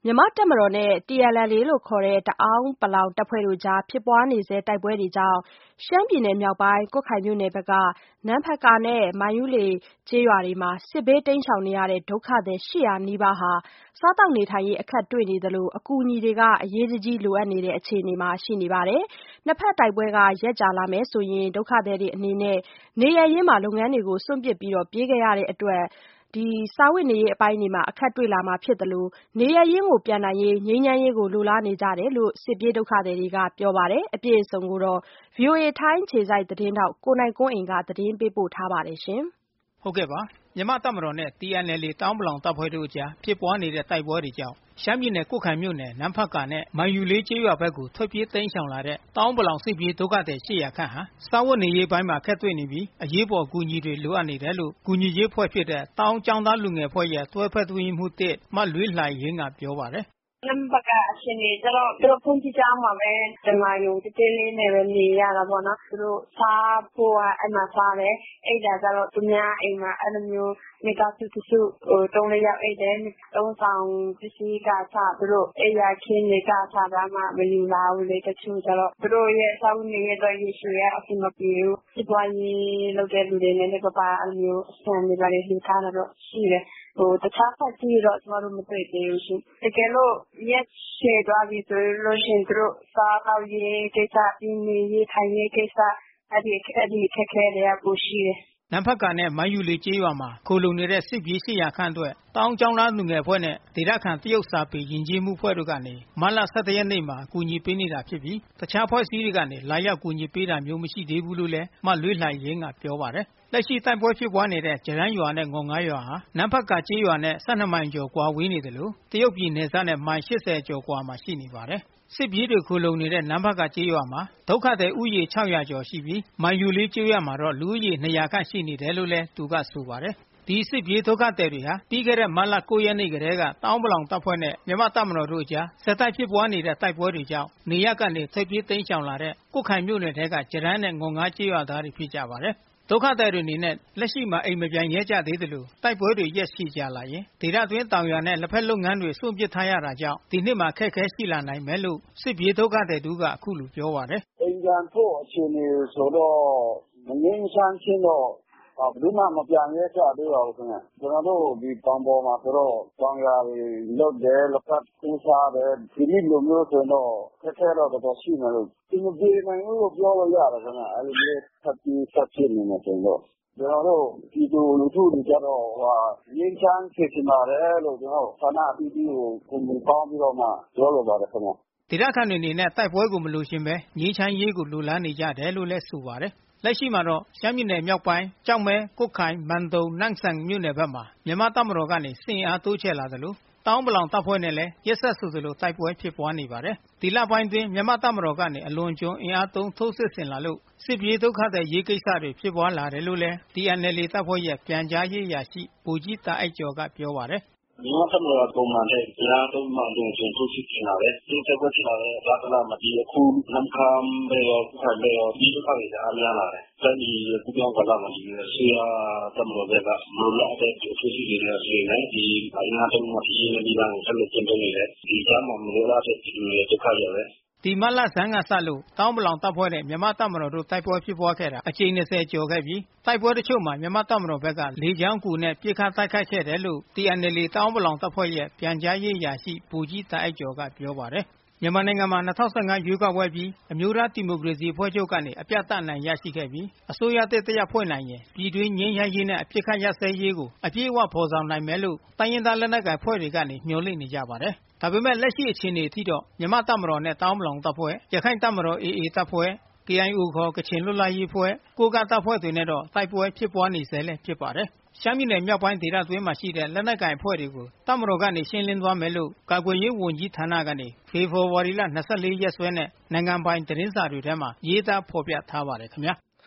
မြန်မာ့တပ်မတော်နဲ့ TNLA လို့ခေါ်တဲ့ တအာင်းပလောင်တပ်ဖွဲ့တို့ကြားဖြစ်ပွားနေဆဲတိုက်ပွဲတွေကြောင့် ရှမ်းပြည်နယ်မြောက်ပိုင်း ကွတ်ခိုင်မြို့နယ်ဘက်က နမ့်ဖတ်ကာနဲ့ မိုင်းယုလေကျေးရွာတွေမှာ စစ်ဘေးတိမ်းရှောင်နေရတဲ့ ဒုက္ခသည် 800 နီးပါးဟာ စားသောက်နေထိုင်ရေးအခက်တွေ့နေသလို အကူအညီတွေ အရေးတကြီးလိုအပ်နေတဲ့အခြေအနေမှာရှိနေပါတယ်။ နှစ်ဖက်တိုက်ပွဲရက်ကြာလာမယ်ဆိုရင် ဒုက္ခသည်တွေအနေနဲ့ နေရပ်ရင်းမှာ လုပ်ငန်းတွေကို စွန့်ပစ်ပြေးခဲ့ရတဲ့အတွက် စားဝတ်နေရေးအခက်တွေ့လာမှာဖြစ်သလို နေရပ်ရင်းပြန်နိုင်ရေး ငြိမ်းချမ်းရေးကိုလိုလားနေကြတယ်လို့ စစ်ပြေးဒုက္ခသည်တွေကပြောပါတယ်။ အပြည့်အစုံကို ဗွီအိုအေထိုင်းအခြေစိုက်သတင်းထောက် ကိုနိုင်ကွန်းအိန်က သတင်းပေးပို့ထားပါတယ်။မြန်မာ့တပ်မတော်နဲ့ TNLA တအာင်းပလောင်တပ်ဖွဲ့တို့အကြားဖြစ်ပွားနေတဲ့တိုက်ပွဲတွေကြောင့် ရှမ်းပြည်နယ်ကွတ်ခိုင်မြို့နယ် နမ့်ဖတ်ကာနဲ့ မိုင်းယုလေးကျေးရွာဘက်ကို ထွက်ပြေးတိမ်းရှောင်လာတဲ့ တအာင်းပလောင်စစ်ပြေးဒုက္ခသည် 800 ခန့်ဟာ စားဝတ်နေရေးပိုင်းမှာအခက်တွေ့နေပြီး အရေးပေါ်အကူအညီတွေလိုအပ်နေတယ်လို့ ကူညီရေးအဖွဲ့ဖြစ်တဲ့ တအာင်းကျောင်းသားလူငယ်အဖွဲ့ရဲ့ တွဲဖက်အတွင်းရေးမှူး မလွေးလှိုင်ယိင်းကပြောပါတယ်။ "နမ့်ဖတ်ကာအခြေအနေကျတော့ သူတို့ဘုန်းကြီးကျောင်းမှာပဲ ဓမ္မာရုံသေးသေးလေးနဲ့ပဲနေရတာပေါ့နော်။ သူတို့စားဖို့ကအဲဒီမှာစားတယ်။ အိပ်တာကျတော့သူများအိမ်မှာ အဲဒီလိုမျိုးမိသားစုတစု 3-4 ယောက်အိပ်တယ်။ အသုံးအဆောင်ပစ္စည်းကအစ သူတို့အိပ်ယာခင်းတွေကအစ ဘာမှမယူလာဘူးလေ။ တချို့ကျတော့သူတို့ရဲ့စားဝတ်နေရေးအတွက်ရေရှည်ကအဆင်မပြေဘူး။ စီးပွားရေးလုပ်တဲ့လူတွေနည်းနည်းပါးပါးအဲဒီလိုမျိုးဆန်တွေဘာတွေလှူထားတာတော့ရှိတယ်။ တခြားအဖွဲ့အစည်းတွေတော့ကျမတို့မတွေ့သေးဘူးရှင့်။ တကယ်လို့ရက်ရှည်သွားပြီဆိုလို့ရှိရင်သူတို့စားသောက်ရေးကိစ္စ နေရေးထိုင်ရေးကိစ္စ အဲဒီအခက်ခဲတွေကပိုရှိတယ်။ " နမ့်ဖတ်ကာနဲ့ မိုင်းယုလေးကျေးရွာမှာ ခိုလှုံနေတဲ့ စစ်ပြေး 800 ခန့်အတွက် တအာင်းကျောင်းသားလူငယ်အဖွဲ့နဲ့ ဒေသခံတရုတ်စာပေယဉ်ကျေးမှုအဖွဲ့တို့ကနေ မတ်လ ၁၁ ရက်နေ့မှာ အကူအညီပေးနေတာဖြစ်ပြီး တခြားအဖွဲ့အစည်းတွေကနေ လာရောက်ကူညီပေးတာမျိုးမရှိသေးဘူးလို့လည်း မလွေးလှိုင်ယိင်းကပြောပါတယ်။ လက်ရှိတိုက်ပွဲဖြစ်ပွားနေတဲ့ ဂျရမ်းရွာနဲ့ ငေါ်ငါးရွာဟာ နမ့်ဖတ်ကာကျေးရွာနဲ့ 12 မိုင်ကျော်ကွာဝေးနေသလို တရုတ်ပြည်နယ်စပ်နဲ့ မိုင် 80 ကျော်အကွာမှာရှိနေပါတယ်။ စစ်ပြေးတွေခိုလှုံနေတဲ့ နမ့်ဖတ်ကာကျေးရွာမှာ ဒုက္ခသည်ဦးရေ 600 ကျော်ရှိပြီး မိုင်းယုလေးကျေးရွာမှာတော့ လူဦးရေ 200 ခန့်ရှိနေတယ်လို့လည်း သူကဆိုပါတယ်။ ဒီစစ်ပြေးဒုက္ခသည်တွေဟာ ပြီးခဲ့တဲ့မတ်လ 9 ရက်နေ့ကတည်းက တအာင်းပလောင်တပ်ဖွဲ့နဲ့ မြန်မာ့တပ်မတော်တို့အကြား ဆက်တိုက်ဖြစ်ပွားနေတဲ့တိုက်ပွဲတွေကြောင့် နေရပ်ကနေထွက်ပြေးတိမ်းရှောင်လာတဲ့ ကွတ်ခိုင်မြို့နယ်ထဲက ဂျရမ်းနဲ့ ငေါ်ငါးကျေးရွာသားတွေဖြစ်ကြပါတယ်။ ဒုက္ခသည်တွေအနေနဲ့ လက်ရှိမှာအိမ်မပြန်ရဲကြသေးသလို တိုက်ပွဲတွေရက်ရှည်ကြာလာရင် ဒေသတွင်းတောင်ယာနဲ့ လက်ဖက်လုပ်ငန်းတွေစွန့်ပစ်ထားရတာကြောင့် ဒီနှစ်မှာအခက်ခဲရှိလာနိုင်မယ်လို့ စစ်ပြေးဒုက္ခသည်တဦးကအခုလိုပြောပါတယ်။ "အိမ်ပြန်ဖို့အခြေအနေဆိုတော့ မငြိမ်းချမ်းချင်းတော့ ဘယ်သူမှမပြန်ရဲကြသေးပါဘူးခင်ဗျ။ ကျနော်တို့တောင်ပေါ်မှာဆိုတော့ တောင်ယာတွေလုပ်တယ် လက်ဖက်ခူးစားတယ်။ ဒီနှစ်လိုမျိုးဆိုရင်တော့ အခက်ခဲတော့တော်တော်ရှိမယ်လို့ အဆင်မပြေနိုင်ဘူးလို့ပြောလို့ရတယ်ခင်ဗျ။ အဲဒီလိုမျိုးထပ်ပြီးဆက်ဖြစ်နေမယ်ဆိုရင်တော့ ကျနော်တို့ပြည်သူလူထုတွေကျတော့ ငြိမ်းချမ်းစေချင်ပါတယ်လို့ ကျနော်တို့ဌာနအသီးသီးကိုအကူအညီတောင်းပြီးတော့မှပြောလိုပါတယ်ခင်ဗျ။" ဒေသခံတွေအနေနဲ့ တိုက်ပွဲကိုမလိုချင်ဘဲ ငြိမ်းချမ်းရေးကိုလိုလားနေကြတယ်လို့လည်းဆိုပါတယ်။ လက်ရှိမှာတော့ ရှမ်းပြည်နယ်မြောက်ပိုင်း ကျောက်မဲ ကွတ်ခိုင် မန်တုံ နမ့်ဆန်မြို့နယ်ဘက်မှာ မြန်မာ့တပ်မတော်ကနေ စစ်အင်အားတိုးချဲ့လာသလို တအာင်းပလောင်တပ်ဖွဲ့နဲ့လည်း ရက်ဆက်ဆိုသလိုတိုက်ပွဲဖြစ်ပွားနေပါတယ်။ ဒီလပိုင်းအတွင်း မြန်မာ့တပ်မတော်ကနေ အလွန်အကျွံအင်အားသုံးထိုးစစ်ဆင်လာလို့ စစ်ပြေးဒုက္ခသည်အရေးကိစ္စတွေဖြစ်ပွားလာတယ်လို့လည်း TNLA တပ်ဖွဲ့ရဲ့ပြန်ကြားရေးအရာရှိ ဗိုလ်ကြီးတာအိုက်ကျော်ကပြောပါတယ်။ "မြန်မာ့တပ်မတော်ကပုံမှန်ထက်အင်အားသုံးပြီးမှအလွန်အကျွံထိုးစစ်ဆင်လာတယ်။ သူတို့တိုက်ပွဲဖြစ်လာတဲ့လမှာ အခုနမ့်ခမ်းဘက်ရော ကွတ်ခိုင်ဘက်ရော စစ်ပြေးဒုက္ခသည်တအားများလာတယ်။ တိုင်းပြည်ကူးပြောင်းကာလမှာ အစိုးရတပ်မတော်ဘက်က မလိုလားအပ်တဲ့ထိုးစစ်တွေနဲ့ဆင်တယ်။ အင်အားသုံးပြီးမှ စစ်ရေးနည်းလမ်းကိုဆက်လက်ကျင့်သုံးနေတယ်။ ဒီကြားမှာမလိုလားအပ်တဲ့ပြည်သူတွေဒုက္ခရောက်တယ်။ " ဒီမတ်လဆန်းကစလို့ တအာင်းပလောင်တပ်ဖွဲ့နဲ့ မြန်မာ့တပ်မတော်တို့တိုက်ပွဲဖြစ်ပွားခဲ့တာ အကြိမ် 20 ကျော်ခဲ့ပြီး တိုက်ပွဲတချို့မှာ မြန်မာ့တပ်မတော်ဘက်က လေကြောင်းအကူနဲ့ ပစ်ခတ်တိုက်ခိုက်ခဲ့တယ်လို့ TNLA တအာင်းပလောင်တပ်ဖွဲ့ရဲ့ပြန်ကြားရေးအရာရှိ ဗိုလ်ကြီးတာအိုက်ကျော်ကပြောပါတယ်။ မြန်မာနိုင်ငံမှာ ၂၀၁၅ ရွေးကောက်ပွဲအပြီး အမျိုးသားဒီမိုကရေစီအဖွဲ့ချုပ်ကနေ အပြတ်အနိုင်ရရှိခဲ့ပြီး အစိုးရသစ်တရပ်ဖွဲ့နိုင်ရင် ပြည်တွင်းငြိမ်းချမ်းရေးနဲ့ အပစ်အခတ်ရပ်စဲရေးကို အပြည့်အဝဖော်ဆောင်နိုင်မယ်လို့ တိုင်းရင်းသားလက်နက်ကိုင်အဖွဲ့တွေကနေ မျှော်လင့်နေကြပါတယ်။ ဒါပေမဲ့လက်ရှိအခြေအနေအထိတော့ မြန်မာ့တပ်မတော်နဲ့ တအာင်းပလောင်တပ်ဖွဲ့ ရခိုင်တပ်မတော် AA တပ်ဖွဲ့ KIO ခေါ် ကချင်လွတ်လပ်ရေးအဖွဲ့ ကိုးကန့်တပ်ဖွဲ့တွေနဲ့တော့ တိုက်ပွဲဖြစ်ပွားနေဆဲဖြစ်ပါတယ်။ ရှမ်းပြည်နယ်မြောက်ပိုင်းဒေသအတွင်းမှာရှိတဲ့ လက်နက်ကိုင်အဖွဲ့တွေကို တပ်မတော်ကနေရှင်းလင်းသွားမယ်လို့ ကာကွယ်ရေးဝန်ကြီးဌာနကနေ ဖေဖော်ဝါရီလ 24 ရက်စွဲနဲ့ နိုင်ငံပိုင်သတင်းစာတွေထဲမှာ ရေးသားဖော်ပြထားပါတယ်ခင်ဗျာ။